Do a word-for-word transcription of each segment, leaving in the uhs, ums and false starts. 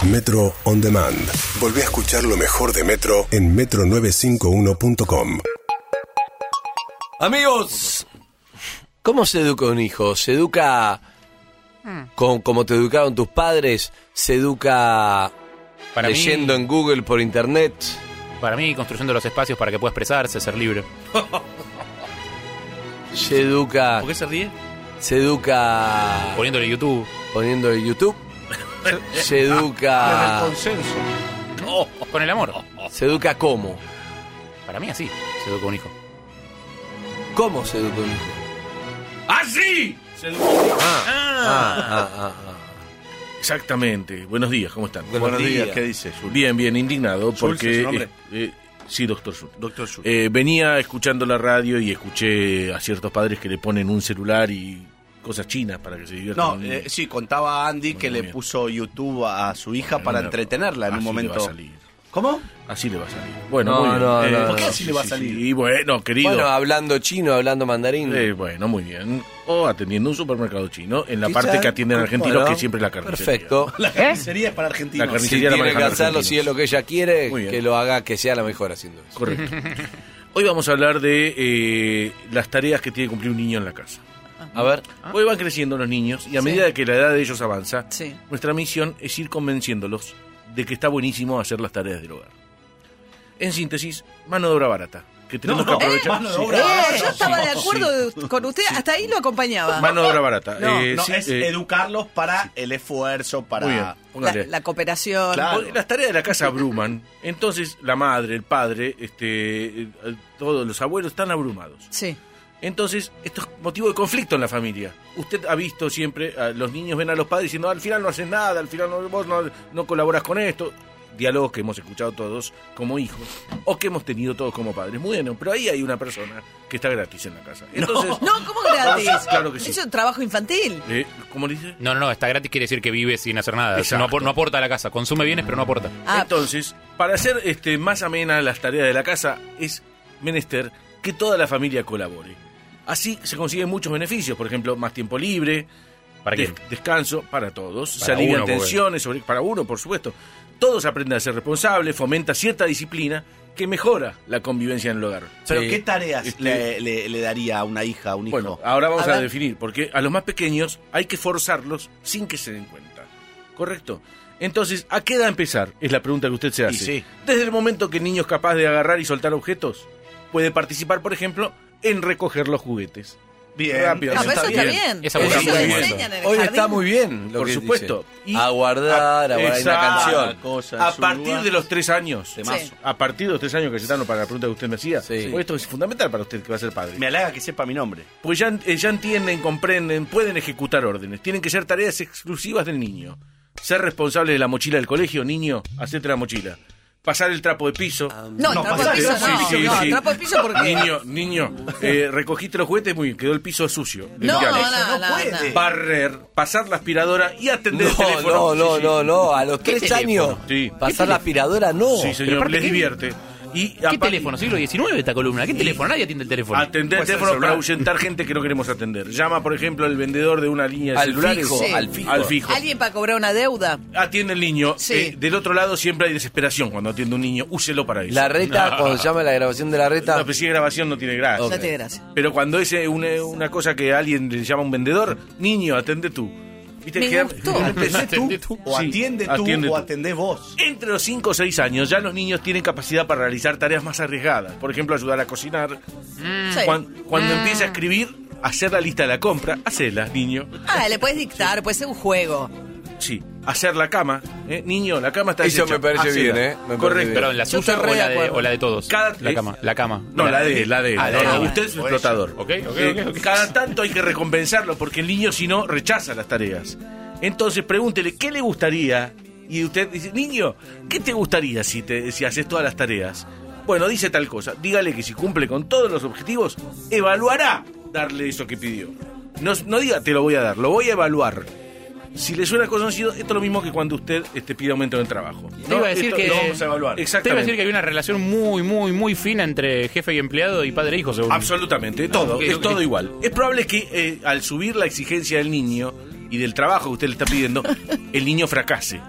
Metro On Demand. Volví a escuchar lo mejor de Metro en metro novecientos cincuenta y uno punto com. Amigos, ¿cómo se educa un hijo? ¿Se educa con, como te educaron tus padres? ¿Se educa Para leyendo mí, en Google por internet? Para mí, construyendo los espacios para que pueda expresarse, ser libre. ¿Se educa? ¿Por qué se ríe? ¿Se educa Poniéndole YouTube. poniéndole YouTube? ¿Se educa? el consenso. Oh, con el amor. ¿Se educa cómo? Para mí así se educa un hijo. ¿Cómo se educa un hijo? ¡Así! Ah, ah, ah, ah, ah. Exactamente. Buenos días, ¿cómo están? Buenos días. ¿Qué dice Jules? Bien, bien, indignado ¿Schultz porque... es su nombre? eh, eh, sí, doctor Schultz. Doctor Schultz. Eh, venía escuchando la radio y escuché a ciertos padres que le ponen un celular y cosas chinas para que se diviertan. No, eh, sí, contaba Andy Muy que le bien. puso YouTube a su hija En para una- entretenerla en un así momento. le va a salir. ¿Cómo? Así le va a salir. Bueno, No, muy bien. no, Eh, no, ¿Por qué no. así le va a salir? Y bueno, querido. Bueno, hablando chino, hablando mandarín. Eh, bueno, muy bien. O atendiendo un supermercado chino en la Quizá- parte que atienden argentinos, bueno, que siempre es la carnicería. Perfecto. La carnicería es para argentinos. La Si carnicería la tiene que manejan hacerlo, argentinos. si es lo que ella quiere, Muy bien. que lo haga, que sea la mejor haciendo eso. Correcto. Hoy vamos a hablar de eh, las tareas que tiene que cumplir un niño en la casa. A ver. Hoy van creciendo los niños y a Sí. medida que la edad de ellos avanza, Sí. nuestra misión es ir convenciéndolos de que está buenísimo hacer las tareas del hogar. En síntesis, mano de obra barata, que tenemos No, que no, aprovechar. mano de Sí. obra Eh, barata. yo estaba de sí, acuerdo con usted, hasta ahí lo acompañaba. Mano de obra barata. No, Eh, no, sí, es eh, educarlos para el esfuerzo, para... Muy bien, La, póngale. la cooperación. Claro. Porque las tareas de la casa abruman, entonces la madre, el padre, este, eh, todos los abuelos están abrumados. Sí. Entonces, esto es motivo de conflicto en la familia. Usted ha visto siempre, a los niños ven a los padres diciendo, al final no haces nada, al final no, vos no, no colaboras con esto. Diálogos que hemos escuchado todos como hijos, o que hemos tenido todos como padres. Muy bien, pero ahí hay una persona que está gratis en la casa. Entonces, No, ¿cómo gratis? Claro que sí. Eso es un trabajo infantil. eh, ¿cómo le dice? No, no, no, está gratis quiere decir que vive sin hacer nada. Exacto. No, apor- no aporta a la casa. Consume bienes, pero no aporta. Ah, Entonces, para hacer este, más amena las tareas de la casa, es menester que toda la familia colabore. Así se consiguen muchos beneficios, por ejemplo, más tiempo libre, ¿Para des- qué? descanso para todos, se Para alivian uno, porque- tensiones, sobre, para uno, por supuesto. Todos aprenden a ser responsables, fomenta cierta disciplina que mejora la convivencia en el hogar. Pero Sí. ¿qué tareas Este- le, le- le daría a una hija, a un hijo? Bueno, ahora vamos A a, ver. definir, porque a los más pequeños hay que forzarlos sin que se den cuenta. ¿Correcto? Entonces, ¿a qué edad empezar? Es la pregunta que usted se hace. sí. Desde el momento que el niño es capaz de agarrar y soltar objetos, puede participar, por ejemplo, en recoger los juguetes. Bien. Rápido. no, pero eso está bien. bien. Esa Eso buena le idea. enseñan en el Hoy jardín. está muy bien lo Por que supuesto. dice. Y- a guardar, a guardar una Exacto. canción. Cosa en A su partir lugar. de los tres años. Temazo. Sí. A partir de los tres años, Cayetano, para la pregunta que usted me hacía. Sí. Porque esto es fundamental para usted que va a ser padre. Me halaga que sepa mi nombre. Pues ya, eh, ya entienden, comprenden, pueden ejecutar órdenes. Tienen que ser tareas exclusivas del niño. Ser responsable de la mochila del colegio, niño, hacete la mochila. Pasar el trapo de piso. No, No, trapo de pasá, piso sí, no. sí, no, sí. trapo de piso porque... Niño, niño, eh, recogiste los juguetes, muy bien, quedó el piso sucio. No, Limpiale. no, no no, puede. no. Barrer, pasar la aspiradora y atender el No, teléfono. no, no, Sí, sí. no, no. A los ¿Qué tres teléfono? años. Sí. Pasar la aspiradora, no. Sí, Pero señor, aparte, les ¿qué? divierte. Y ¿Qué aparte- teléfono? Siglo diecinueve esta columna. ¿Qué teléfono? Nadie atiende el teléfono. Atender el Puede ser teléfono para celular. ahuyentar gente que no queremos atender. Llama, por ejemplo, el vendedor de una línea de Al celulares. fijo, Sí. al fijo. Al fijo. Alguien para cobrar una deuda. Atiende el niño. Sí. Eh, del otro lado siempre hay desesperación cuando atiende un niño. Úselo para eso. La reta, No. cuando se llama la grabación de la reta. No, pero si es grabación no tiene gracia. Ok. No tiene gracia. Pero cuando es eh, una, una cosa que alguien le llama a un vendedor, niño, atende tú. ¿Viste? Me que- gustó. Atendé tú. Atendé tú. O Sí, atiende tú atiende o tú. atendés vos. Entre los cinco o seis años ya los niños tienen capacidad para realizar tareas más arriesgadas. Por ejemplo, ayudar a cocinar. Sí. Cuan- Cuando, empieza a escribir, hacer la lista de la compra. Hacela, niño. Ah, le puedes dictar, puede ser un juego. Sí. Hacer la cama. ¿eh? Niño, la cama está Eso deshecha. me parece Hacela. bien, ¿eh? Me parece Correcto. bien. Perdón, ¿la Yo suya estoy o re la, de de, acuerdo. o la de todos? Cada- la cama, la cama. No, la de, la de. Ah, no, la no, de- usted es o explotador. Ok, ok, Eh, ok, ok. Cada tanto hay que recompensarlo porque el niño, si no, rechaza las tareas. Entonces pregúntele, ¿qué le gustaría? Y usted dice, niño, ¿qué te gustaría si, te, si haces todas las tareas? Bueno, dice tal cosa. Dígale que si cumple con todos los objetivos, evaluará darle eso que pidió. No, no diga, te lo voy a dar, lo voy a evaluar. Si le suena conocido, esto es lo mismo que cuando usted este, pide aumento en el trabajo. Te iba a decir Esto que- lo vamos a evaluar. Te iba a Exactamente. decir que hay una relación muy, muy, muy fina entre jefe y empleado y padre e hijo, seguro. Absolutamente, todo, ok, es ok. todo igual. Es probable que eh, al subir la exigencia del niño y del trabajo que usted le está pidiendo, el niño fracase.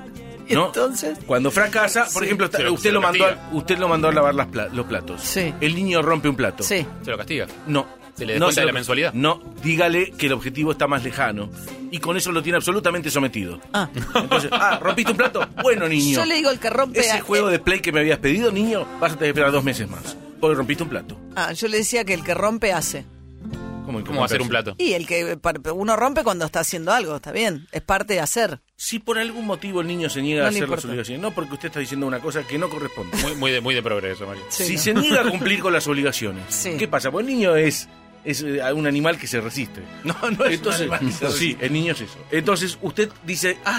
¿no? Entonces. Cuando fracasa, por Sí. ejemplo, está- Se lo- usted se lo lo mandó, castiga. a, usted lo mandó a lavar las pla- los platos. Sí. El niño rompe un plato. Sí. Se lo castiga. No. ¿Se le descuenta se de lo- la mensualidad? No, dígale que el objetivo está más lejano. Y con eso lo tiene absolutamente sometido. Ah. Entonces, ah, ¿rompiste un plato? Bueno, niño. Yo le digo el que rompe. Ese a- juego de Play que me habías pedido, niño, vas a tener que esperar dos meses más. Porque rompiste un plato. Ah, yo le decía que el que rompe hace. ¿Cómo, ¿Cómo va a hacer un plato? Y el que par- uno rompe cuando está haciendo algo, está bien. Es parte de hacer. Si por algún motivo el niño se niega No a le hacer las importa. obligaciones, no porque usted está diciendo una cosa que no corresponde. Muy, muy, de, muy de progreso, María. Sí, si ¿no? se niega a cumplir con las obligaciones, Sí. ¿qué pasa? Pues el niño es, es eh, un animal que se resiste. No, no es Entonces, un animal que se sí, resiste. el niño es eso. Entonces usted dice, ah,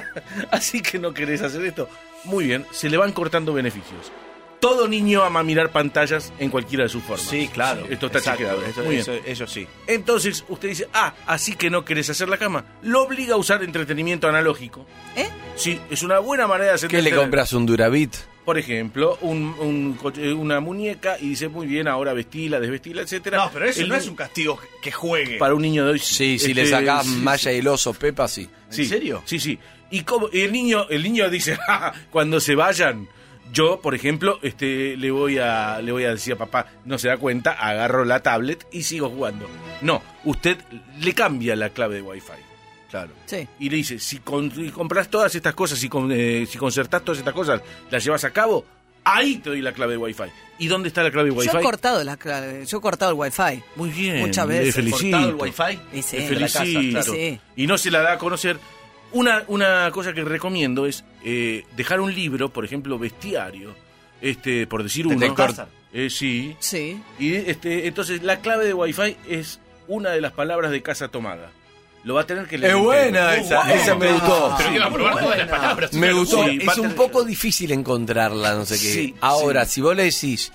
así que no querés hacer esto. Muy bien, se le van cortando beneficios. Todo niño ama mirar pantallas en cualquiera de sus formas. Sí, claro. Esto está Exacto, chequeado. Eso, Muy eso, bien. eso sí. Entonces usted dice, ah, así que no querés hacer la cama. Lo obliga a usar entretenimiento analógico. ¿Eh? Sí, es una buena manera de hacer ¿Qué le entretener. compras? ¿Un Durabit? Por ejemplo, un, un co- eh, una muñeca y dice, muy bien, ahora vestila, desvestila, etcétera. No, pero eso El no ni- es un castigo que juegue. para un niño de hoy. Sí, si Este, le sacás sí, Maya y el oso, Pepa, sí. sí. ¿En serio? Sí, sí. Y como y el niño, el niño dice, "Ja, ja, cuando se vayan, yo, por ejemplo, este, le voy a, le voy a decir a papá, no se da cuenta, agarro la tablet y sigo jugando. No, usted le cambia la clave de Wi-Fi. Claro. Sí. Y le dice, si, con- si compras todas estas cosas, si, con- eh, si concertás todas estas cosas, las llevas a cabo, ahí te doy la clave de Wi-Fi. ¿Y dónde está la clave de Wi-Fi? Yo he cortado la clave, yo he cortado el wifi. Muy bien. Muchas le veces. felicito. ¿Cortado el wifi? Y sí. Le de la casa, felicito. claro. Sí. Y no se la da a conocer. Una, una cosa que recomiendo es eh, dejar un libro, por ejemplo, bestiario, este, por decir uno. Detector. Eh, sí. Sí. Y este, entonces la clave de Wi-Fi es una de las palabras de casa tomada. Lo va a tener que leer. Es entero. buena esa, bueno. esa me gustó. Pero que va a probar todas las palabras. Me gustó. Sí, va a Es un tener- poco difícil encontrarla, no sé qué. Sí, Ahora, sí. si vos le decís...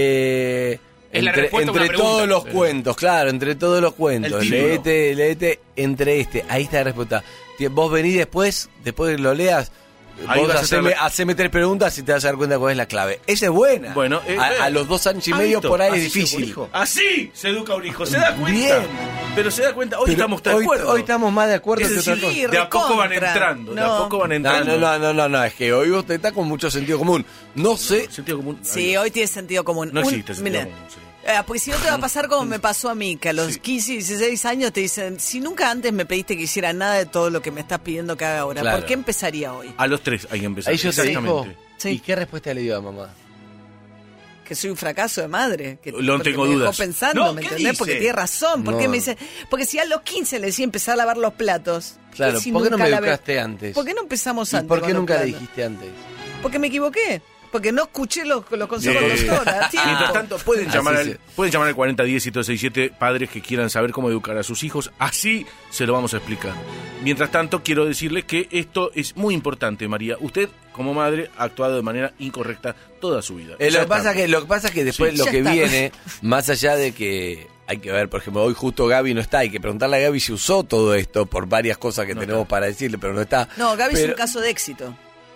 eh, Es la entre respuesta a una entre pregunta. todos los Sí. cuentos, claro, entre todos los cuentos. El título. Leete, leete entre este. Ahí está la respuesta. Ti- Vos venís después, después que lo leas, Ahí vos vas a haceme, hacer la- haceme tres preguntas y te vas a dar cuenta cuál es la clave. Esa es buena. Bueno, eh, a, eh, a los dos años y ¿ha medio visto? por ahí es Así se difícil. corrijo. Así se educa un hijo. ¿Se da cuenta? Bien. Pero se da cuenta. Hoy Pero estamos de hoy, acuerdo. hoy estamos más de acuerdo Es que decir, otra cosa. Sí, de a poco van recontra. entrando. De a No. poco van No, entrando. no, no, no, no, no, es que hoy usted está con mucho sentido común. No sé, Sentido común. Sí, hoy tiene sentido común. No Un- existe sentido mira, común, sí. eh, porque si no te va a pasar como me pasó a mí, que a los quince, dieciséis años te dicen, si nunca antes me pediste que hiciera nada de todo lo que me estás pidiendo que haga ahora, Claro. ¿por qué empezaría hoy? A los tres hay que empezar. ahí yo te dijo. Exactamente. Sí. ¿Y qué respuesta le dio a mamá? Que soy un fracaso de madre. Que, No porque tengo me dejó dudas. pensando, No, ¿me ¿qué entendés? dice? Porque tiene razón. ¿Por qué No. me dice? Porque si a los quince le decía empezar a lavar los platos. Claro, si ¿por qué no nunca me lavé- educaste antes? ¿Por qué no empezamos ¿Y antes? por con qué los nunca le platos? dijiste antes? Porque me equivoqué. Porque no escuché los, los consejos Eh, de la doctora. a tiempo. Mientras tanto, pueden Así llamar, se- al, pueden llamar al cuarenta diez y sesenta y siete padres que quieran saber cómo educar a sus hijos. Así se lo vamos a explicar. Mientras tanto, quiero decirles que esto es muy importante, María. Usted, como madre, ha actuado de manera incorrecta toda su vida. Eh, Ya lo, que está. pasa que, lo que pasa es que después Sí, lo ya que está. viene, más allá de que hay que ver, por ejemplo, hoy justo Gaby no está, hay que preguntarle a Gaby si usó todo esto por varias cosas que No tenemos está. para decirle, pero no está. No, Gaby es Pero- un caso de éxito.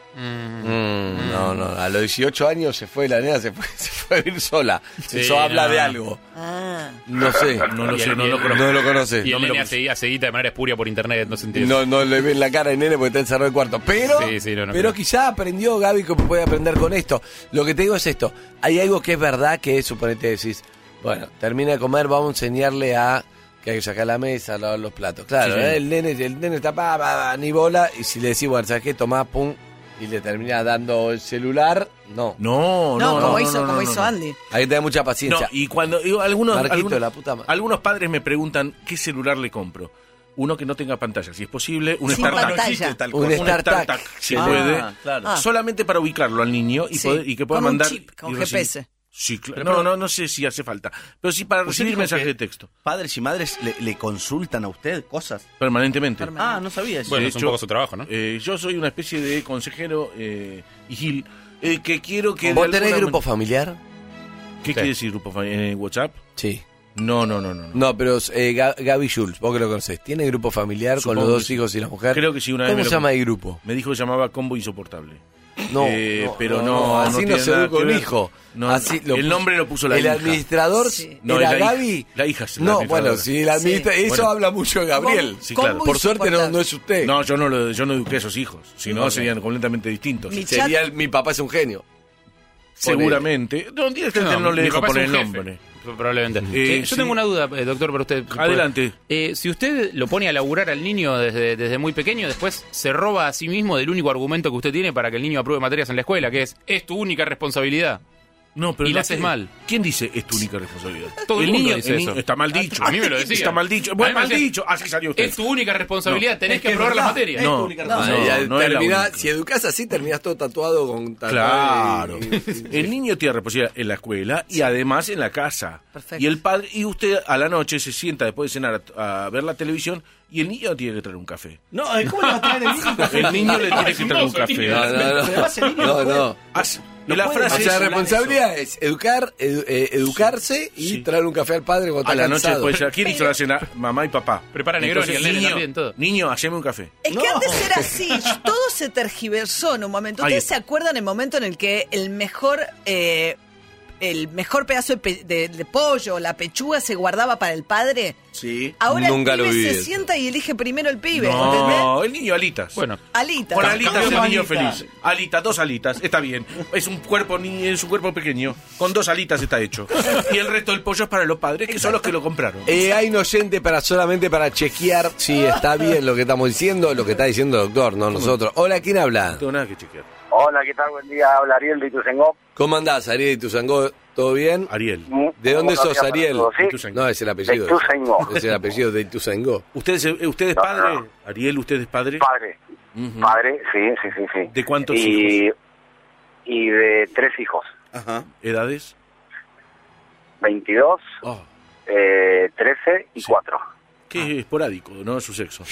Mm, no, no, a los dieciocho años se fue, la nena se fue, se fue a vivir sola. Sí, Eso habla no. de algo. Ah. No sé. No lo Y sé, el- no y lo el- conozco. No lo conoce. Y No el me lo nene puse. hace, hace guita de manera espuria por internet, no se entiende. No, no le ven la cara al nene porque está encerrado en el cuarto. Pero, Sí, sí, no, no pero creo. quizá aprendió Gaby que puede aprender con esto. Lo que te digo es esto. Hay algo que es verdad que es, suponete, decís, bueno, termina de comer, vamos a enseñarle a que hay que sacar la mesa, lavar los platos. Claro, Sí, sí. ¿eh? el nene el nene está pa, pa, pa, ni bola. Y si le decís, bueno, ¿sabes qué? Tomá, pum, y le termina dando el celular, no. No, No, no, como no, hizo, no, no, como no, hizo no. Andy. Hay que tener mucha No, paciencia. y cuando digo, algunos, Marquito, algunos, la puta madre. algunos padres me preguntan qué celular le compro. Uno que no tenga pantalla, si es posible, un Sin StarTAC. pantalla. No existe tal Un cosa. Un StarTAC. StarTAC, si Ah, puede. claro. Ah. Solamente para ubicarlo al niño y, Sí, poder- y que pueda con un mandar. chip, con y G recibir- P S. Sí, claro. Pero- No, pero- no, no sé si hace falta. Pero sí para Usted recibir dijo mensajes que de texto. Padres y madres le, le consultan a usted cosas. Permanentemente. Permanente. Ah, no sabía eso. Bueno, De es un hecho, poco su trabajo, ¿no? Eh, yo soy una especie de consejero eh, y Gil eh, que quiero que. de ¿Vos alguna tenés grupo man- familiar? ¿Qué Sí. quiere decir grupo familiar? ¿En WhatsApp? Sí. No, no, no, no. no. No, pero eh, Ga- Gaby Jules, vos que lo conocés, ¿tiene grupo familiar Supongo con los dos que sí. hijos y la mujer? Creo que sí, una vez ¿Cómo me se lo- llama el grupo? Me dijo que se llamaba Combo Insoportable. No, Eh, no, pero no, no, no, así no, tiene se nada educa que un ver. hijo. No, Así el puso- nombre lo puso la el hija. administrador Sí. No, era es la Gaby. hija. La hija es la No, administradora. bueno, si el administrador, Sí. eso Bueno. habla mucho de Gabriel. Sí, claro. Combo Por suerte no, insoportable. no es usted. No, yo no, lo, yo no eduqué a esos hijos. Si no, serían completamente distintos. Mi Sería chat- el- mi papá es un genio. Seguramente. No, un día este no, le mi dejo papá es poner un el jefe, nombre. Probablemente. Eh, Eh, yo sí. tengo una duda, eh, doctor, para usted. Adelante. Eh, si usted lo pone a laburar al niño desde, desde muy pequeño, después se roba a sí mismo del único argumento que usted tiene para que el niño apruebe materias en la escuela, que es, es tu única responsabilidad. No, pero Y no la haces sé. mal. ¿Quién dice es tu única responsabilidad? Todo el mundo niño, dice el eso. niño está mal dicho. A mí me lo decía. Está mal dicho. A Bueno, mí me mal decía, dicho. Así salió usted. Es tu única responsabilidad, tenés Es que que es aprobar las verdad. materias. Es tu No, única no, Ah, responsabilidad. ya no es la terminás- única. si educás así, terminás todo tatuado con tatuaje. Claro. y- y- El niño tiene responsabilidad en la escuela y además en la casa. Perfecto. Y el padre y usted a la noche se sienta después de cenar a, a ver la televisión y el niño tiene que traer un café. No, ¿cómo le va a traer el niño? El niño le tiene que traer un café. No, no, no. Además, el niño No, no puede- no. Haz- No y la puede O frase sea, la es, responsabilidad es educar, edu- eh, educarse y Sí. traer un café al padre cuando a está la noche cansado. después de ¿quién hizo la cena? Mamá y papá. Prepara Negroni, Entonces, el nene niño, también, todo. Niño, haceme un café. Es que antes era así, todo se tergiversó en un momento. Ahí ¿Ustedes está. se acuerdan el momento en el que el mejor eh, el mejor pedazo de, pe- de- de pollo, la pechuga, se guardaba para el padre? Sí. Ahora Nunca el lo pibe viví se eso. sienta y elige primero el pibe, No, ¿entendés? el niño alitas. Bueno, Alita. Con alitas Cambió el niño alita. feliz. Alitas, dos alitas, está bien. Es un cuerpo ni es un cuerpo pequeño. Con dos alitas está hecho. Y el resto del pollo es para los padres, que son los que lo compraron. Eh, hay un oyente para solamente para chequear si está bien lo que estamos diciendo, lo que está diciendo el doctor, no nosotros. Hola, ¿quién habla? No tengo nada que chequear. Hola, ¿qué tal? Buen día. Habla Ariel de Ituzaingó. ¿Cómo andás, Ariel y Tuzangó? ¿Todo bien? Ariel. ¿De dónde Buenos sos, días para Ariel? todos, ¿sí? Ituzaingó. No, es el apellido. De Ituzaingó. Es el apellido de Ituzaingó. ¿Usted es, eh, usted es No, padre? no. Ariel, ¿usted es padre? Padre. Ujú. Padre, sí, sí, sí, sí. ¿De cuántos y, Y de tres hijos. Ajá. ¿Edades? veintidós, Oh, eh, trece y Sí. cuatro. qué esporádico, ¿no? Su sexo.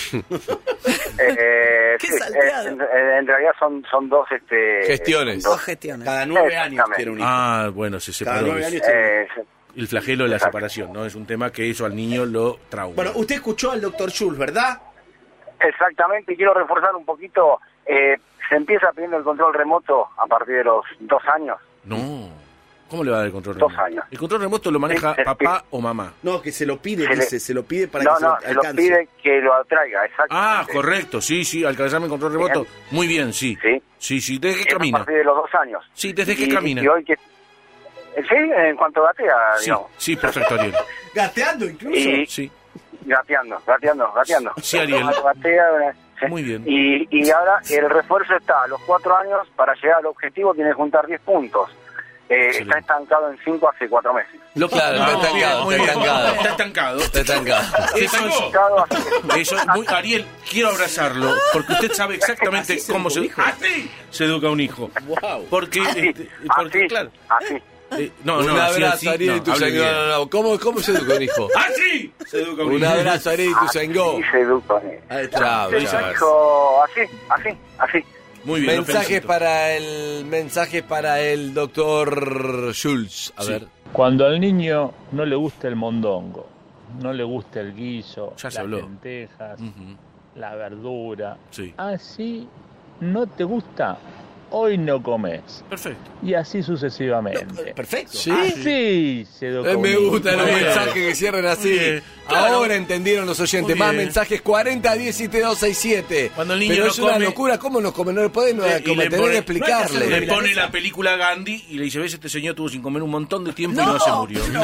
Eh, Qué sí, salteado. eh, en, en realidad son, son dos... Este, Gestiones. dos- Dos gestiones. Cada nueve años Exactamente. tiene un hijo. Ah, bueno, se Cada separó. nueve años Es- tiene un hijo. eh, El flagelo de la Exacto. separación, ¿no? Es un tema que eso al niño lo trauma. Bueno, usted escuchó al doctor Schultz, ¿verdad? exactamente, y quiero reforzar un poquito. Eh, se empieza pidiendo el control remoto a partir de los dos años. No. ¿Cómo le va a dar el control Dos remoto? años. ¿El control remoto lo maneja Sí, sí, papá sí. o mamá? No, que se lo pide, Se le- dice, se lo pide para no, que no, se se lo lo alcance. alcance. pide que lo traiga, exacto. Ah, correcto, sí, sí, alcanzarme el control remoto. Bien. Muy bien, sí. Sí. Sí, sí, ¿desde qué Es a camina? partir de los dos años. Sí, ¿desde qué Y- camina? Y hoy que... eh, Sí, en cuanto gatea, Sí, digamos. sí, perfecto, Ariel. Gateando incluso. Y Sí, gateando, gateando, gateando. Sí, Ariel. Cuando gatea, eh, sí. muy bien. Y, y ahora el refuerzo está a los cuatro años, para llegar al objetivo tiene que juntar diez puntos. Eh, Excelente. está estancado en cinco hace cuatro meses. Lo claro, está Ah, muy bien, estancado, muy está bien. estancado. Está estancado. Está estancado. Eso es, Estancado hace- eso es muy, Ariel, quiero abrazarlo, porque usted sabe exactamente Así se cómo educa se, un hijo. así se educa un hijo. Wow. Porque, Así, este, porque así, claro, así. eh, no, Un no, así, abrazo, así, Ariel y no, hable Tuzangó. bien. No, no, no. ¿Cómo, ¿Cómo se educa un hijo? Así se educa un Un hijo. abrazo, Ariel y Tuzangó. Así se educa. Ahí está. Chao, Se chao. dijo así, así, así. Muy bien, lo Mensajes felicito. para el mensajes para el doctor Schultz. A Sí. ver. Cuando al niño no le gusta el mondongo, no le gusta el guiso, Ya se las habló. lentejas, Ujú. la verdura, Sí. así no te gusta, hoy no comes. Perfecto. Y así sucesivamente. Perfecto. Sí. Así se educa Eh, un me niño. gustan los Muy bien. mensajes que cierren Muy así. bien. Claro. Ahora entendieron los oyentes. Muy Más bien. mensajes cuarenta diecisiete dos sesenta y siete. Cuando el niño Pero no es una come- locura. ¿Cómo no come? No le podés no, Eh, y comer, le tenés pone- que explicarle. Le Mira, pone esa. la película Gandhi y le dice, ves, este señor tuvo sin comer un montón de tiempo y no se murió. No,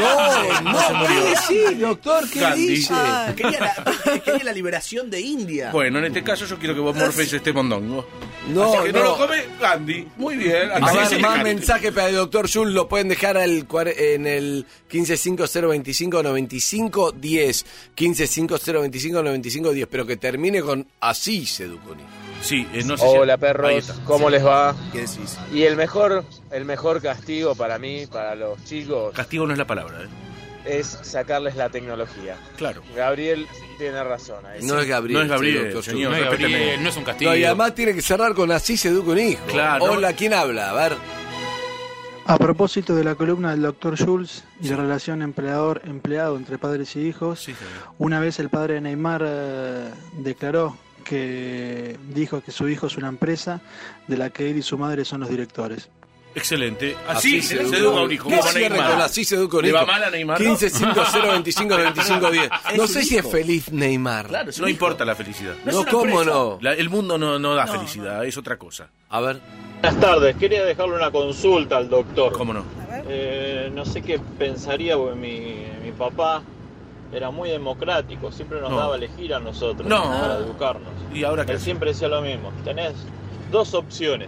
no, se murió. ¿qué decís, doctor? ¿Qué Gandhi. dice? Ah, Quería la, quería la liberación de India. Bueno, en este caso yo quiero que vos morfes este mondongo. No, Así que no, no. lo come Gandhi. Muy bien. A Así ver, se más le- mensajes para el doctor Schultz lo pueden dejar al, cuar- en el quince cinco cero veinticinco noventa y cinco diez. quince cinco cero veinticinco noventa y cinco diez. Pero que termine con así se educa un hijo. Sí, eh, no sé si- Hola Ahí perros, está. ¿cómo les va? ¿Qué decís? Y el mejor, el mejor castigo para mí, para los chicos, Castigo no es la palabra, ¿eh? es sacarles la tecnología. Claro. Gabriel tiene razón ahí. No es Gabriel. No es Gabriel, sí, doctor señor. no es, respéteme. Gabriel, no es un castigo. No, y además tiene que cerrar con así se educa un hijo. Claro. Hola, ¿quién habla? A ver. A propósito de la columna del doctor Schulz y la relación empleador-empleado entre padres y hijos, Sí, señor. una vez el padre de Neymar eh, declaró que dijo que su hijo es una empresa de la que él y su madre son los directores. Excelente. Así, Así se, se se educa. educa a un hijo. ¿Qué Como a cierre Neymar. con así se educa un ¿Le va hijo? mal a Neymar? quince cinco cero veinticinco veinticinco diez. Es No un sé si es hijo. feliz Neymar. Claro, es un No hijo. importa la felicidad. No es No, una ¿cómo empresa. no? La- el mundo no, no da No, felicidad, es otra cosa. A ver. Buenas tardes, quería dejarle una consulta al doctor. ¿Cómo no? Eh, no sé qué pensaría, porque mi, mi papá era muy democrático, siempre nos No. daba a elegir a nosotros No. para educarnos. ¿Y ahora qué Él hace? siempre decía lo mismo, tenés dos opciones,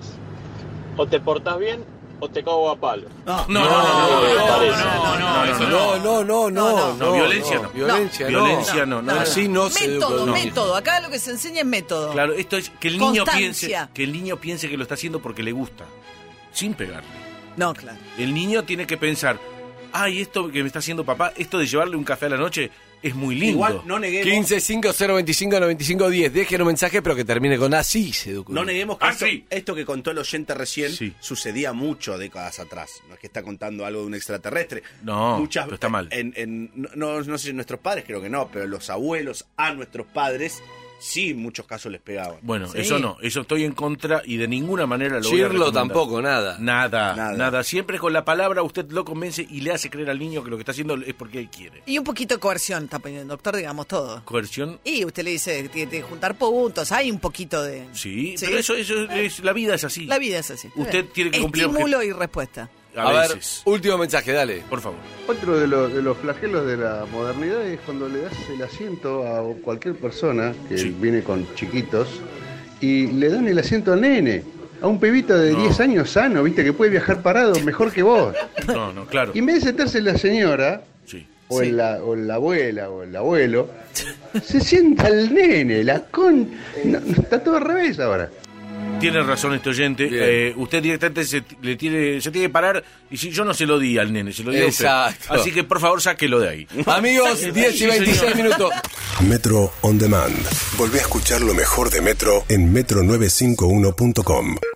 o te portás bien o te cago a palo. No, No, ¿Qué no, te no, parece? no, no, eso No, no, no, no. No, violencia no. Violencia no. Violencia no, no, Así no se educa Método, un hijo. método. Acá lo que se enseña es método. Claro, esto es que el niño piense Constancia. que el niño piense que lo está haciendo porque le gusta, sin pegarle. No, claro. El niño tiene que pensar, ay, esto que me está haciendo papá, esto de llevarle un café a la noche es muy lindo. Igual no neguemos, quince cinco cero veinticinco noventa y cinco diez. Dejen un mensaje, pero que termine con así se educa un no hijo. neguemos que Ah, esto, sí. esto que contó el oyente recién Sí. sucedía mucho décadas atrás. No es que está contando algo de un extraterrestre. No, Muchas, pero está mal. En, en- no, no, no sé si nuestros padres, creo que no, pero los abuelos a nuestros padres sí en muchos casos les pegaban. Bueno, Sí. eso no, eso estoy en contra y de ninguna manera lo voy a Chirlo recomendar. tampoco, nada. Nada, Nada. nada, Siempre con la palabra usted lo convence y le hace creer al niño que lo que está haciendo es porque él quiere. Y un poquito de coerción está poniendo, doctor, digamos todo. Coerción, Y usted le dice que tiene que juntar puntos, hay un poquito de... sí, Sí. pero eso, eso es, la vida es así. La vida es así. Usted tiene que cumplir Estímulo y respuesta. A, A ver, veces. último mensaje, dale. Por favor. Otro de, los- de los flagelos de la modernidad es cuando le das el asiento a cualquier persona que Sí. viene con chiquitos y le dan el asiento al nene, a un pibito de No. diez años sano, viste, que puede viajar parado mejor que vos. No, no, claro. Y en vez de sentarse la señora, Sí. o, Sí. en la, o en la abuela, o el abuelo, se sienta el nene, la con... no, no, está todo al revés ahora. Tiene razón este oyente. Bien. Eh, usted directamente se, le tiene, se tiene que parar y si yo no se lo di al nene, se lo di a usted. Exacto. Así que por favor sáquelo de ahí. Amigos, diez y Sí, veintiséis señor. minutos. Metro On Demand. Volvé a escuchar lo mejor de Metro en metro novecientos cincuenta y uno punto com.